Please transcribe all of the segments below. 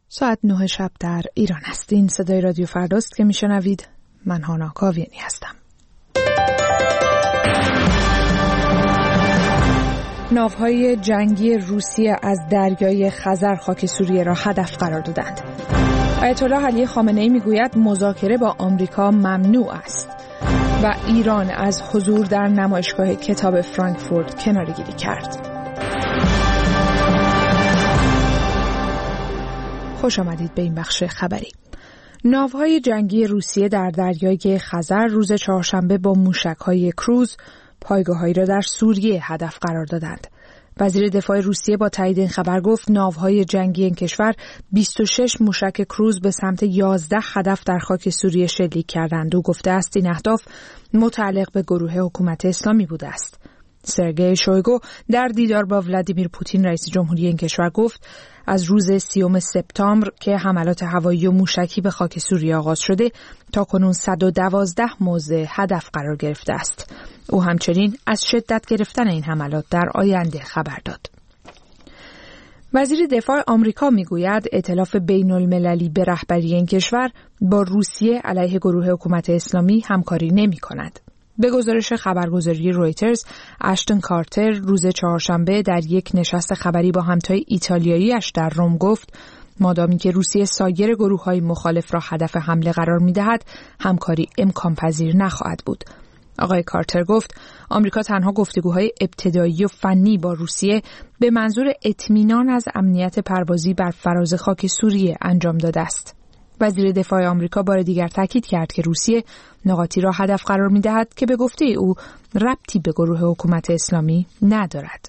ساعت 9 شب در ایران است. این صدای رادیو فرداست که میشنوید. من هانا کاویانی هستم. ناوهای جنگی روسیه از دریای خزر خاک سوریه را هدف قرار دادند. آیت الله علی خامنه‌ای میگوید مذاکره با آمریکا ممنوع است و ایران از حضور در نمایشگاه کتاب فرانکفورت کناره‌گیری کرد. خوش آمدید به این بخش خبری. ناوهای جنگی روسیه در دریای خزر روز چهارشنبه با موشک‌های کروز پایگاه‌هایی را در سوریه هدف قرار دادند. وزیر دفاع روسیه با تایید این خبر گفت ناوهای جنگی این کشور 26 موشک کروز به سمت 11 هدف در خاک سوریه شلیک کردند و گفته است این اهداف متعلق به گروه حکومت اسلامی بوده است. سرگئی شویگو در دیدار با ولادیمیر پوتین رئیس جمهوری این کشور گفت از روز 30 سپتامبر که حملات هوایی و موشکی به خاک سوریه آغاز شده تا کنون 112 موضع هدف قرار گرفته است. او همچنین از شدت گرفتن این حملات در آینده خبر داد. وزیر دفاع آمریکا میگوید ائتلاف بین‌المللی به رهبری این کشور با روسیه علیه گروه حکومت اسلامی همکاری نمی‌کند. به گزارش خبرگزاری رویترز، اشتون کارتر روز چهارشنبه در یک نشست خبری با همتای ایتالیایی‌اش در روم گفت مادامی که روسیه سایر گروه‌های مخالف را هدف حمله قرار می‌دهد، همکاری امکان پذیر نخواهد بود. آقای کارتر گفت آمریکا تنها گفتگوهای ابتدایی و فنی با روسیه به منظور اطمینان از امنیت پروازی بر فراز خاک سوریه انجام داده است. وزیر دفاع آمریکا بار دیگر تاکید کرد که روسیه نقاطی را هدف قرار می‌دهد که به گفته او ربطی به گروه حکومت اسلامی ندارد.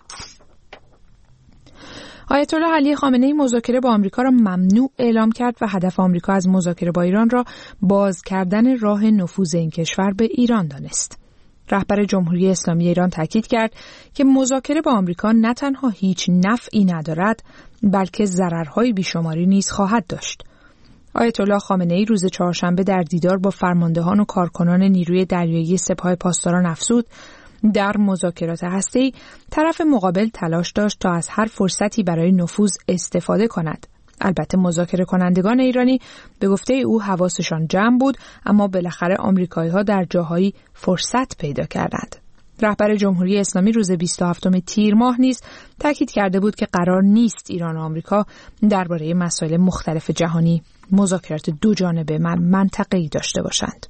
آیت الله علی خامنه‌ای مذاکره با آمریکا را ممنوع اعلام کرد و هدف آمریکا از مذاکره با ایران را باز کردن راه نفوذ این کشور به ایران دانست. رهبر جمهوری اسلامی ایران تاکید کرد که مذاکره با آمریکا نه تنها هیچ نفعی ندارد، بلکه ضررهای بیشماری نیز خواهد داشت. آیت الله خامنه‌ای روز چهارشنبه در دیدار با فرماندهان و کارکنان نیروی دریایی سپاه پاسداران افزود در مذاکرات هسته‌ای طرف مقابل تلاش داشت تا از هر فرصتی برای نفوذ استفاده کند. البته مذاکره کنندگان ایرانی به گفته او حواسشان جمع بود، اما بالاخره آمریکایی‌ها در جاهایی فرصت پیدا کردند. رهبر جمهوری اسلامی روز 27 تیر ماه نیز تاکید کرده بود که قرار نیست ایران و آمریکا درباره مسائل مختلف جهانی مذاکرات دو جانبه منطقه‌ای داشته باشند.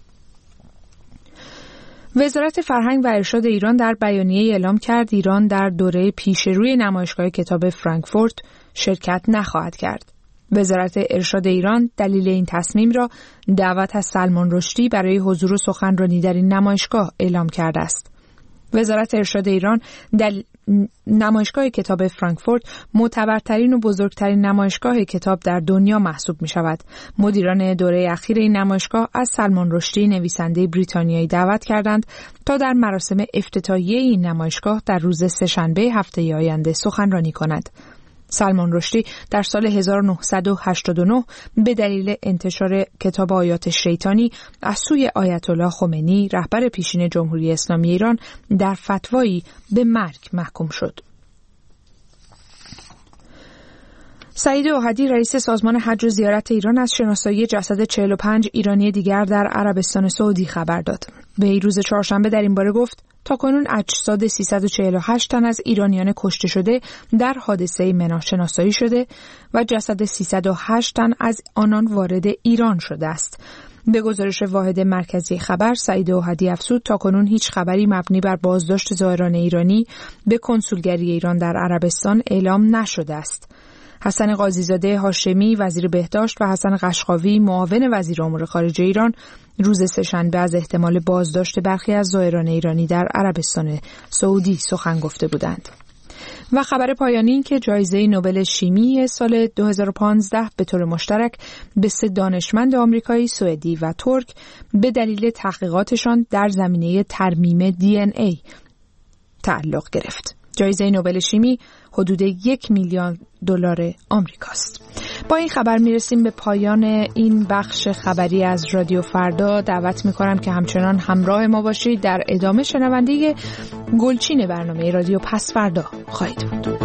وزارت فرهنگ و ارشاد ایران در بیانیه اعلام کرد ایران در دوره پیشروی نمایشگاه کتاب فرانکفورت شرکت نخواهد کرد. وزارت ارشاد ایران دلیل این تصمیم را دعوت از سلمان رشدی برای حضور سخنرانی در این نمایشگاه اعلام کرده است. وزارت ارشاد ایران در نمایشگاه کتاب فرانکفورت معتبرترین و بزرگترین نمایشگاه کتاب در دنیا محسوب می شود. مدیران دوره اخیر این نمایشگاه از سلمان رشدی نویسنده بریتانیایی دعوت کردند تا در مراسم افتتاحیه این نمایشگاه در روز سه‌شنبه هفته آینده سخنرانی کند. سلمان رشدی در سال 1989 به دلیل انتشار کتاب آیات شیطانی از سوی آیت الله خمینی رهبر پیشین جمهوری اسلامی ایران در فتوایی به مرگ محکوم شد. سعید احدی رئیس سازمان حج و زیارت ایران از شناسایی جسد 45 ایرانی دیگر در عربستان سعودی خبر داد. وی روز چهارشنبه در این باره گفت تاکنون اجساد 348 تن از ایرانیان کشته شده در حادثه منا شناسایی شده و جسد 308 تن از آنان وارد ایران شده است. به گزارش واحد مرکزی خبر، سعید احدی افزود تاکنون هیچ خبری مبنی بر بازداشت زائران ایرانی به کنسولگری ایران در عربستان اعلام نشده است. حسن قاضیزاده هاشمی وزیر بهداشت و حسن قشقاوی معاون وزیر امور خارجه ایران روز سه‌شنبه از احتمال بازداشت برخی از زائران ایرانی در عربستان سعودی سخن گفته بودند. و خبر پایانی این که جایزه نوبل شیمی سال 2015 به طور مشترک به 3 دانشمند آمریکایی، سوئدی و ترک به دلیل تحقیقاتشان در زمینه ترمیم DNA تعلق گرفت. جایزه نوبل شیمی حدود 1 میلیارد دلار آمریکاست. با این خبر میرسیم به پایان این بخش خبری از رادیو فردا. دعوت میکنم که همچنان همراه ما باشید. در ادامه شنونده گلچین برنامه رادیو پس فردا خواهید بود.